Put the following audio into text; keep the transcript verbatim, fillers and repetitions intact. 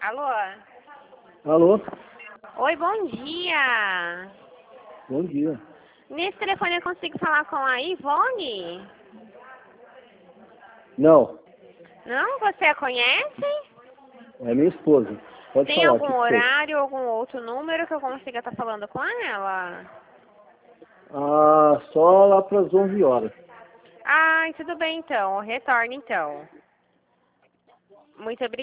Alô? Alô? Oi, bom dia. Bom dia. Nesse telefone eu consigo falar com a Ivone? Não, Não? Você a conhece? é minha esposa. Pode Tem falar. algum que foi? horário, algum outro número que eu consiga estar falando com ela? Ah, só lá para as onze horas. Ai, tudo bem então. Retorne então. Muito obrigada.